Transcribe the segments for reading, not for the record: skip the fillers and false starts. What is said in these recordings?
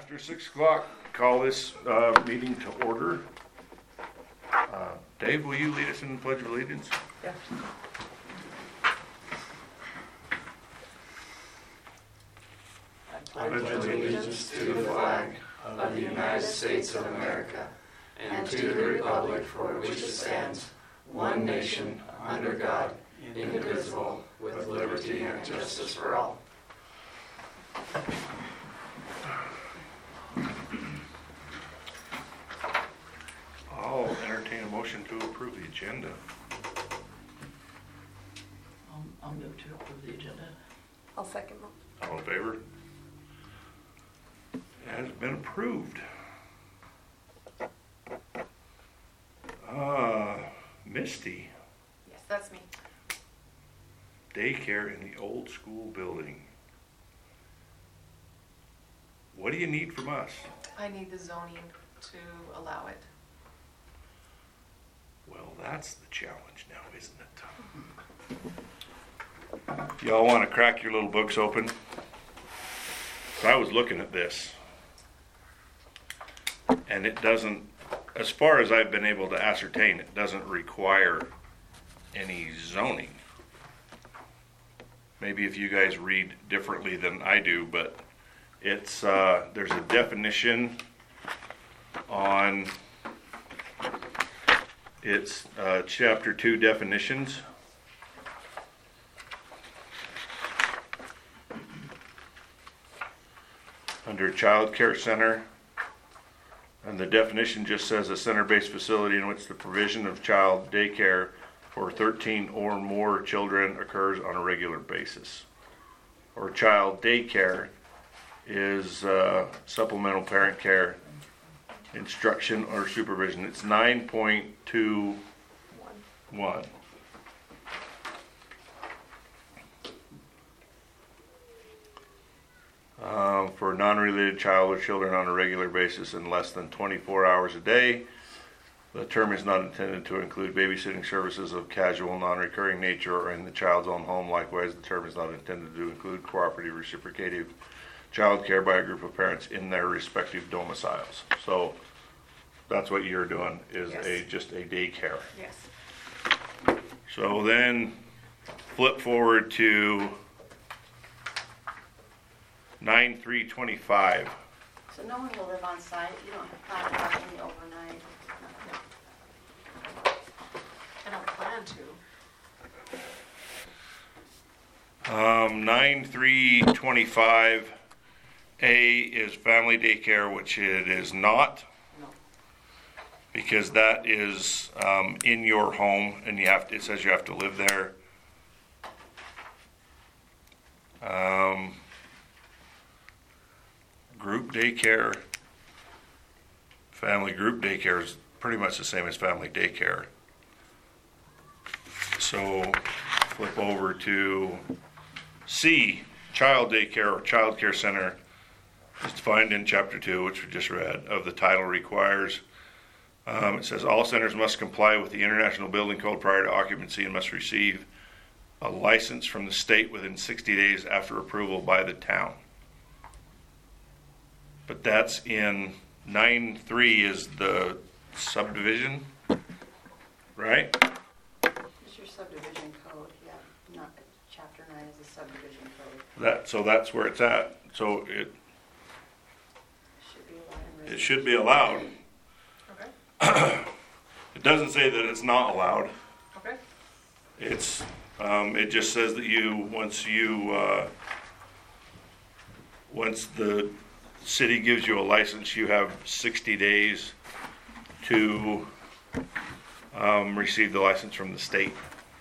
After 6 o'clock, call this meeting to order. Dave, will you lead us in the Pledge of Allegiance? Yeah. I pledge allegiance to the flag of the United States of America and to the republic for which it stands, one nation, under God, indivisible, with liberty and justice for all. I'll entertain a motion to approve the agenda. I'll move to approve the agenda. I'll second that. All in favor? It has been approved. Misty, Yes, that's me. daycare in the old school building. What do you need from us? I need the zoning to allow it. Well, that's the challenge now, isn't it? Y'all want to crack your little books open? I was looking at this, and it doesn't, as far as I've been able to ascertain, it doesn't require any zoning. Maybe if you guys read differently than I do, but it's there's a definition on it's chapter 2 definitions. Under Child Care Center, and the definition just says a center-based facility in which the provision of child daycare for 13 or more children occurs on a regular basis. Or child daycare is supplemental parent care, instruction or supervision. It's 9.21. For a non-related child or children on a regular basis in less than 24 hours a day. The term is not intended to include babysitting services of casual, non-recurring nature or in the child's own home. Likewise, the term is not intended to include cooperative, reciprocative child care by a group of parents in their respective domiciles. So that's what you're doing, is Yes. just a daycare. Yes. So then flip forward to 9/3/25. So no one will live on site, you don't have to have any overnight, nothing. I don't plan to. 9/3/25 A is family daycare, which it is not, No. because that is in your home, and it says you have to live there. Group daycare, family group daycare is pretty much the same as family daycare. So flip over to C, child daycare or child care center. It's defined in chapter 2, which we just read, of the title requires. It says all centers must comply with the International Building Code prior to occupancy and must receive a license from the state within 60 days after approval by the town. But that's in 9.3 is the subdivision, right? It's your subdivision code, yeah, not, chapter 9 is the subdivision code. So that's where it's at. So it Should be allowed in it should be allowed. Okay. It doesn't say that it's not allowed. Okay. It's it just says that once the city gives you a license, you have 60 days to receive the license from the state.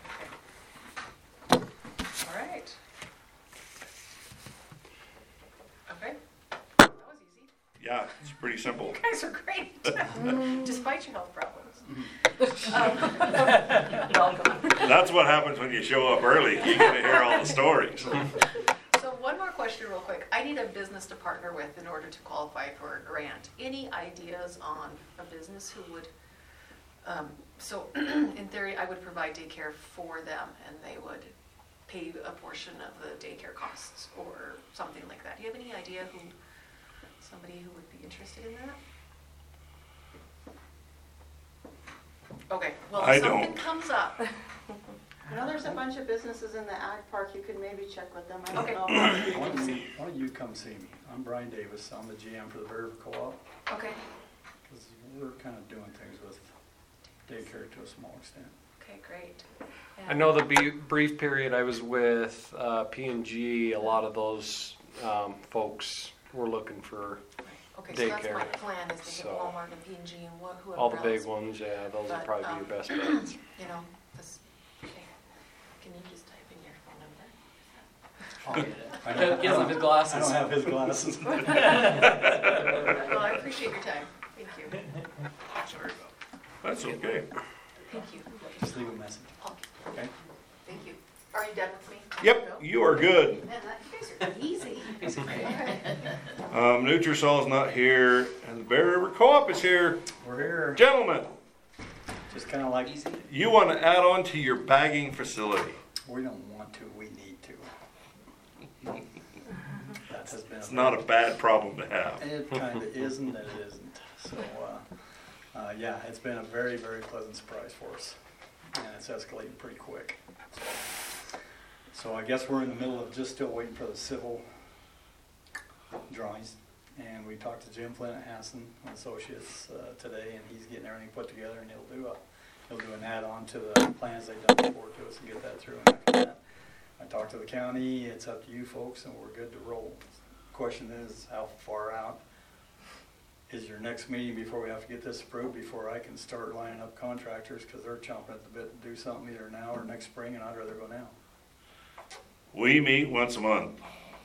All right. Okay. That was easy. Yeah, it's pretty simple. You guys are great. Despite your health problems. Welcome. That's what happens when you show up early. You get to hear all the stories. So one more question real quick. I need a business to partner with in order to qualify for a grant. Any ideas on a business who would, so in theory, I would provide daycare for them and they would pay a portion of the daycare costs or something like that. Do you have any idea who somebody who would be interested in that? Okay, well, I if something don't. comes up, I know there's a bunch of businesses in the ag park, you could maybe check with them. I don't Okay. know. Why don't you come see me? I'm Brian Davis, I'm the GM for the Bear River Co-op, okay, because we're kind of doing things with daycare to a small extent. okay, great. I know the brief period I was with P&G, a lot of those folks were looking for Okay, so that's my daycare. plan, is to hit So, Walmart and P&G and whoever all the big else. ones. Yeah, those would But, probably be your best bets. You know, this, okay, can you just type in your phone number? I don't- Gives him his I glasses. don't have his glasses. Well, I appreciate your time, thank you, Sorry about that. That's okay. thank you. Just leave a message, Okay, okay? thank you. Are you done with me? Yep, No? you are good. Man, you guys are easy. Nutrisol's not here, and the Bear River Co-op is here. We're here, Gentlemen, just kind of like, you want to add on to your bagging facility. we don't want to, we need to. That has been. It's not a bad problem to have. It kind of isn't, and it isn't. So, yeah, it's been a very, very pleasant surprise for us, and it's escalating pretty quick. So I guess we're in the middle of just still waiting for the civil drawings, and we talked to Jim Flynn at Hanson and Associates today, and he's getting everything put together, and he'll do an add-on to the plans they've done before to us and get that through. And after that, I talked to the county. It's up to you folks, and we're good to roll. Question is, how far out is your next meeting before we have to get this approved, before I can start lining up contractors, because they're chomping at the bit to do something either now or next spring, and I'd rather go now. We meet once a month.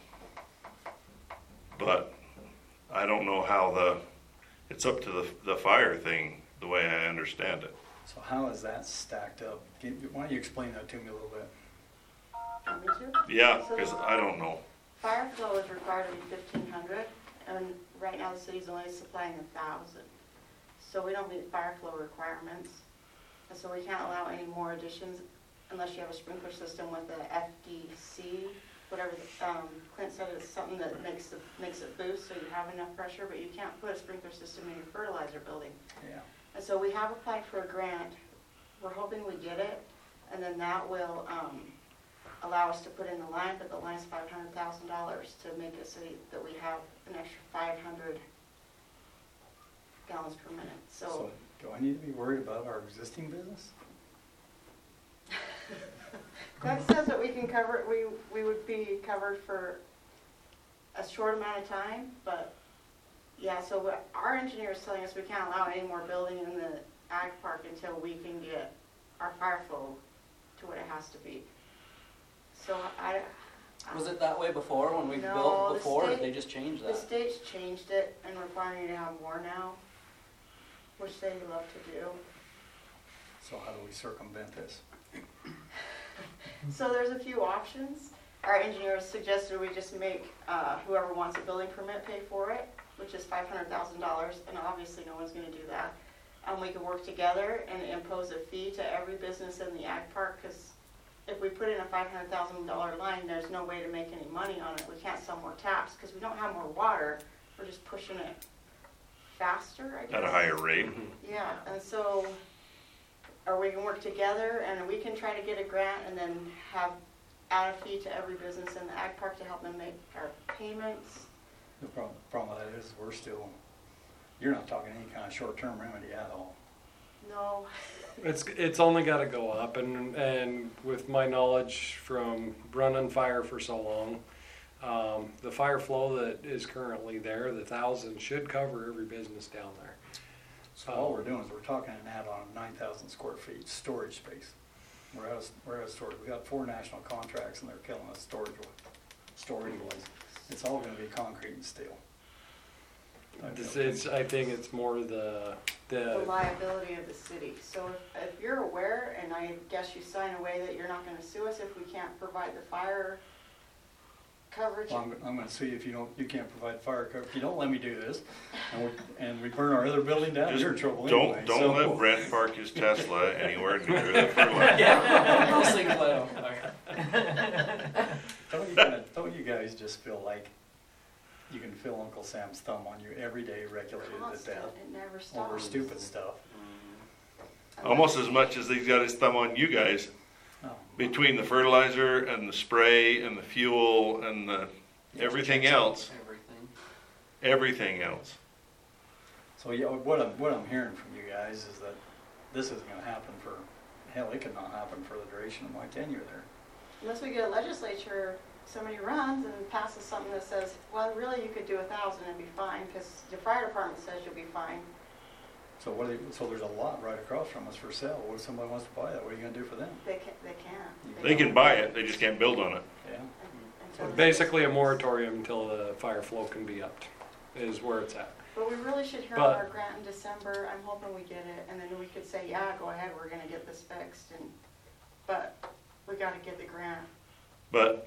But I don't know how it's up to the fire thing, the way I understand it. So how is that stacked up? Why don't you explain that to me a little bit? Want me to? Yeah, because I don't know. Fire flow is required to be 1,500, and right now the city's only supplying 1,000. So we don't meet fire flow requirements, and so we can't allow any more additions unless you have a sprinkler system with a FDC, whatever, Clint said it's something that makes it boost so you have enough pressure, but you can't put a sprinkler system in your fertilizer building. Yeah. And so we have applied for a grant. We're hoping we get it, and then that will allow us to put in the line, but the line's $500,000 to make it so that we have an extra 500 gallons per minute. So do I need to be worried about our existing business? That says that we can cover, we would be covered for a short amount of time, but yeah, so our engineer is telling us we can't allow any more building in the ag park until we can get our fire flow to what it has to be. So Was it that way before when we No, built the before? Or did state- they just change the that? state's changed it and requiring you to have more now, which they love to do. So how do we circumvent this? So there's a few options. Our engineers suggested we just make whoever wants a building permit pay for it, which is $500,000, and obviously no one's going to do that. We could work together and impose a fee to every business in the ag park, because if we put in a $500,000 line, there's no way to make any money on it. We can't sell more taps because we don't have more water. We're just pushing it faster, I guess. At a higher rate. Yeah, and so, or we can work together and we can try to get a grant and then add a fee to every business in the ag park to help them make our payments. The problem with that is you're not talking any kind of short-term remedy at all. No, It's only got to go up, and with my knowledge from running fire for so long, the fire flow that is currently there, the 1,000 should cover every business down there. So all we're doing is we're talking an add-on of 9,000 square feet storage space. We're out of storage. We got 4 national contracts and they're killing us storage-wise. It's all going to be concrete and steel. I think it's more the liability of the city. So if you're aware, and I guess you sign away that you're not gonna sue us if we can't provide the fire coverage. Well, I'm going to sue you if you can't provide fire cover. If you don't let me do this, and we burn our other building down, you're in trouble anyway. Don't let Brent park his Tesla anywhere near the fertilizer. Yeah. Don't you guys just feel like you can feel Uncle Sam's thumb on you every day, regulated at Constant, that, it never over stops. stupid stuff. Almost as much as he's got his thumb on you guys, Oh. between the fertilizer and the spray and the fuel and the everything else, everything else. So yeah, what I'm hearing from you guys is that this isn't gonna happen for, hell, it could not happen for the duration of my tenure there. Unless we get a legislature, somebody runs and passes something that says, well, really, you could do 1,000 and be fine, because the fire department says you'll be fine. So so there's a lot right across from us for sale. What if somebody wants to buy that? What are you gonna do for them? They can't. They can buy it, they just can't build on it. Yeah. Until they- Basically a moratorium until the fire flow can be upped, is where it's at. But we really should hear But- about our grant in December. I'm hoping we get it, and then we could say, yeah, go ahead, we're gonna get this fixed, but we gotta get the grant. But,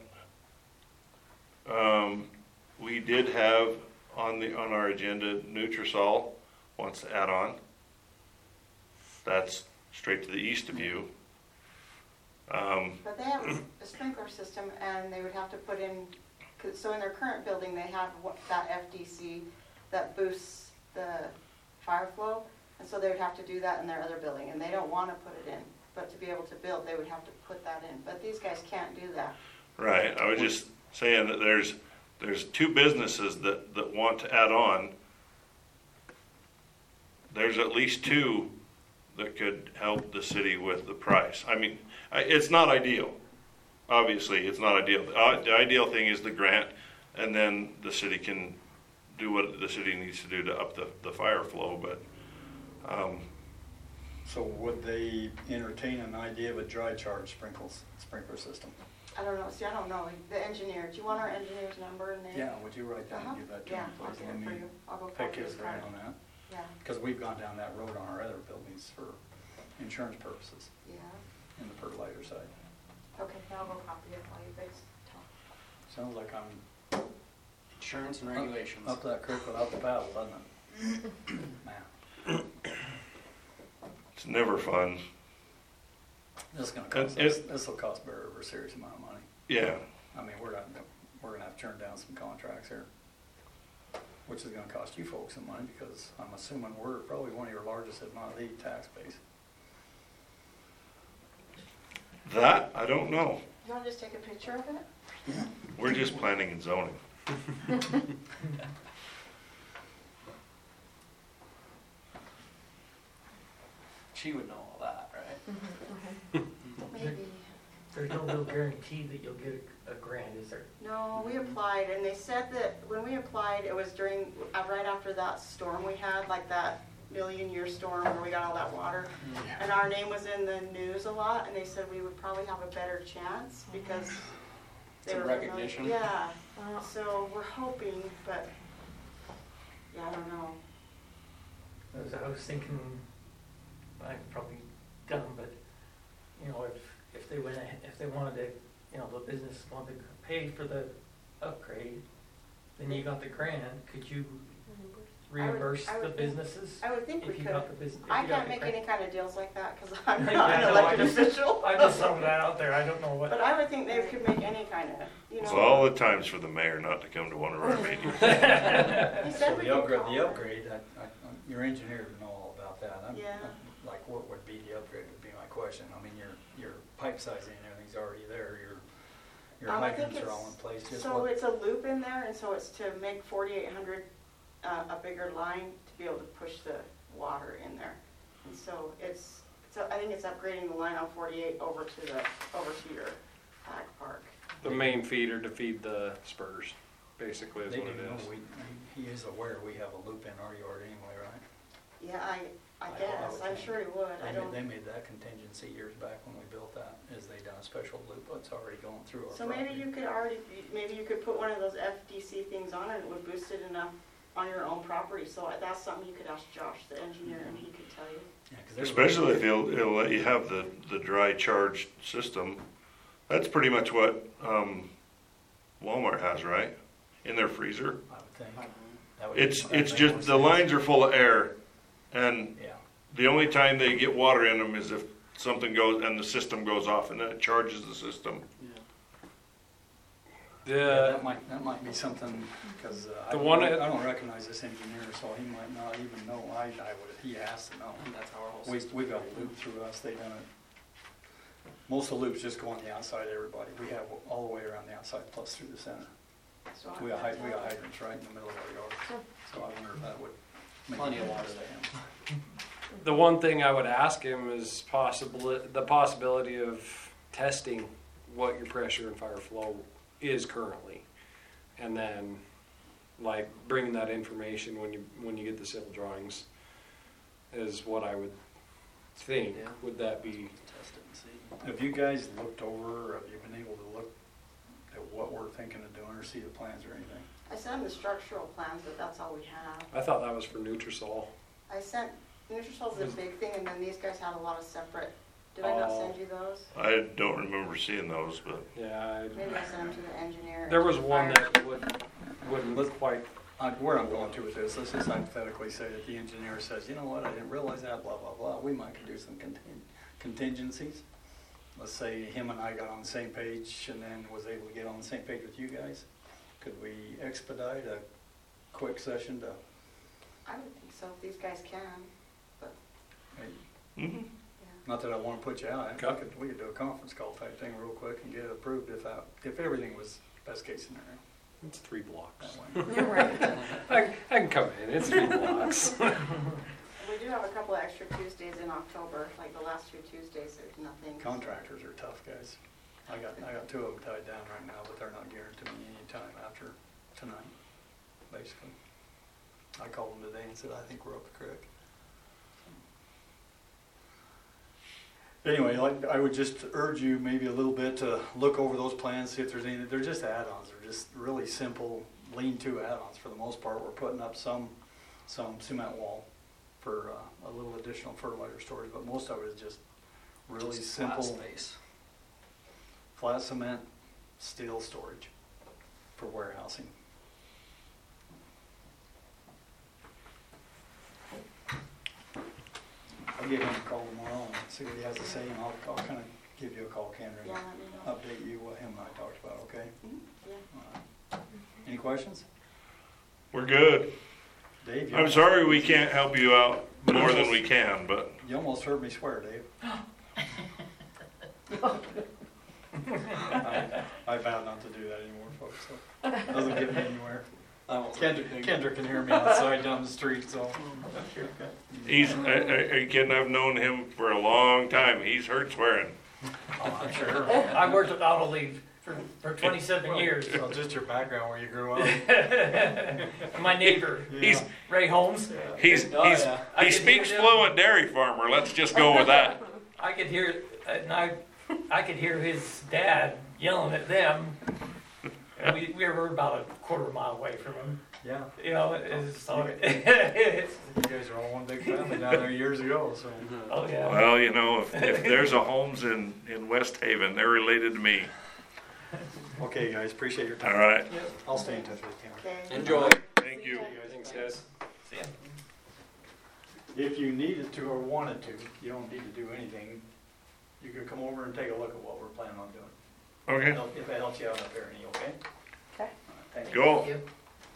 we did have on our agenda, Nutrasol wants to add on. That's straight to the east of you. But they have a sprinkler system, and they would have to put in, so in their current building, they have that FDC that boosts the fire flow, and so they would have to do that in their other building, and they don't want to put it in. But to be able to build, they would have to put that in. But these guys can't do that. Right, I was just saying that there's two businesses that want to add on. There's at least two that could help the city with the price. I mean, it's not ideal. Obviously, it's not ideal. The ideal thing is the grant, and then the city can do what the city needs to do to up the fire flow, but, So would they entertain an idea of a dry charge sprinkler system? I don't know, see, I don't know, the engineer, do you want our engineer's number and name? Yeah, would you write down and give that to me, Yeah, I'll please? get Let it for me you. I'll go pick copy his his brain card. on that, Yeah, because we've gone down that road on our other buildings for insurance purposes yeah. in the fertilizer side. Okay, now I'll go copy it while you guys talk. Sounds like I'm Insurance and regulations. up that creek without the paddle, doesn't it? Man, it's never fun. this is gonna cost And us, this will cost Bear River a serious amount of money. Yeah, I mean, we're gonna have to turn down some contracts here, which is gonna cost you folks some money, because I'm assuming we're probably one of your largest, if not the tax base. that, I don't know. You wanna just take a picture of it? We're just planning and zoning. She would know all that, right? Maybe. There's no real guarantee that you'll get a grant, is there? No, we applied, and they said that when we applied, it was during, right after that storm we had, like that million-year storm where we got all that water. And our name was in the news a lot, and they said we would probably have a better chance because they Some were familiar- recognition. Yeah, so we're hoping, but, yeah, I don't know. I was thinking, I'm probably dumb, but, you know, if they went, if they wanted to, you know, the business wanted to pay for the upgrade, then you got the grant, could you reimburse I the would think- businesses? I would think we If you could. got the business. I can't make any kind of deals like that because I'm Yeah, not an no, elected official. I just throw that out there, I don't know what. But I would think they could make any kind of, you know. It's all the times for the mayor not to come to one of our meetings. He So said we the could upgrade, call the her. upgrade, your engineer would know all about that. Yeah. Like, what would be the upgrade would be my question. I mean, your pipe sizing and everything's already there, your I think hydrants are all in place. Just So what- it's a loop in there, and so it's to make 4,800 a bigger line to be able to push the water in there. And so I think it's upgrading the line on 48 over to your ag park. The main feeder to feed the spurs, basically is They what do it know, is. he is aware we have a loop in our yard anyway, right? Yeah, I I guess, would I'm think. sure he would, I don't. They made that contingency years back when we built that, is they done a special loop that's already going through our So property. maybe you could maybe you could put one of those FDC things on it, it would boost it enough on your own property, so that's something you could ask Josh, the engineer, and he could tell you. Yeah, 'cause there's- Especially if it'll let you have the dry charge system. That's pretty much what, Walmart has, right? In their freezer. I would think. That would- It's that'd make just, more the sense. lines are full of air, and Yeah, the only time they get water in them is if something goes, and the system goes off, and then it charges the system. The, That might be something, because I The one at- don't recognize this engineer, so he might not even know. He has to know. That's our whole We've got a loop through us, they done it. Most of the loops just go on the outside, everybody. We have all the way around the outside plus through the center. So We got hydrants right in the middle of our yard. So I wonder if that would make Plenty of a lot water of there. that. the one thing I would ask him is the possibility of testing what your pressure and fire flow is currently. And then, like, bringing that information when you get the civil drawings is what I would think. Yeah. Would that be? Test it and see. Have you guys looked over, or have you been able to look at what we're thinking of doing, or see the plans or anything? I sent them the structural plans, but that's all we have. I thought that was for Nutrasol. I sent, Nutrisol's a big thing, and then these guys had a lot of separate, did I not send you those? I don't remember seeing those, but Yeah, Maybe I sent them to the engineer. there was and one fire. that wouldn't quite. Where I'm going to with this, let's just hypothetically say that the engineer says, you know what, I didn't realize that, blah, blah, blah. We might could do some contingencies. Let's say him and I got on the same page and then was able to get on the same page with you guys. Could we expedite a quick session to, I would think so, if these guys can, but, hey, mhm. yeah. not that I want to put you out, Okay. we could do a conference call type thing real quick and get it approved if everything was best case scenario. It's 3 blocks. That way. You're right. I can come in. It's 3 blocks. We do have a couple of extra Tuesdays in October, like the last 2 Tuesdays, there's nothing. Contractors are tough guys. I got 2 of them tied down right now, but they're not guaranteeing me any time after tonight, basically. I called them today and said, I think we're up the creek. Anyway, like, I would just urge you maybe a little bit to look over those plans, see if there's any, they're just add-ons, they're just really simple lean-to add-ons for the most part. We're putting up some cement wall for a little additional fertilizer storage, but most of it is just really Just flat simple. space. Flat cement, steel storage for warehousing. I'll give him a call tomorrow and see what he has to say, and I'll kind of give you a call, Kendra, Yeah, and let me know. update you what him and I talked about, okay? Mhm, yeah. All right. Any questions? We're good. Dave? I'm sorry we can't help you out more than we can, but You almost heard me swear, Dave. I vow not to do that anymore, folks, so it doesn't get me anywhere. Kendra can hear me outside down the street, so. are you kidding? I've known him for a long time. He's heard swearing. Oh, I'm sure. I worked with Auto Leave for 27 years. Well, just your background where you grew up. My neighbor, He's Ray Holmes, he's Oh, yeah. I he can speaks hear them. fluent dairy farmer. Let's just go with that. I could hear, and I could hear his dad yelling at them. And we were about a quarter mile away from him. Yeah. You know, it's so, You guys are all one big family down there years ago, so. oh yeah. Well, you know, if there's a Holmes in West Haven, they're related to me. Okay, guys, appreciate your time. All right. I'll stay in touch with you. Okay. Enjoy. Thank you. Thanks, guys. See ya. If you needed to or wanted to, you don't need to do anything. You could come over and take a look at what we're planning on doing. Okay. If that helps you out up there, any, okay? Okay. Thank you. Go. Thank you.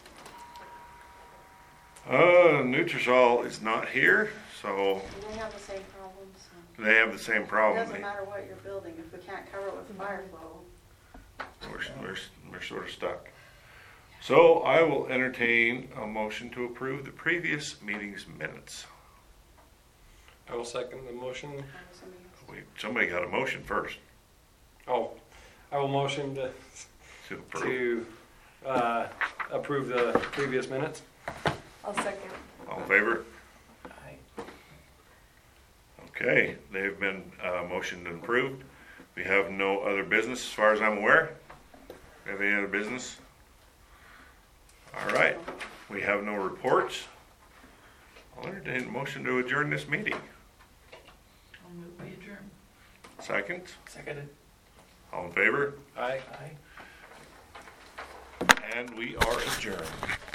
Nutrasol is not here, so And they have the same problems. So. they have the same It problem. doesn't matter what you're building, if we can't cover it with fire flow. We're sort of stuck. So I will entertain a motion to approve the previous meeting's minutes. I will second the motion. Somebody got a motion first Oh, I will motion to approve. approve the previous minutes. I'll second. All in favor? Aye. Okay, they've been motioned and approved. We have no other business as far as I'm aware. Have any other business? All right, we have no reports. I'll entertain a motion to adjourn this meeting. I'll move, we adjourn. Second, Seconded. all in favor? Aye. Aye. And we are adjourned.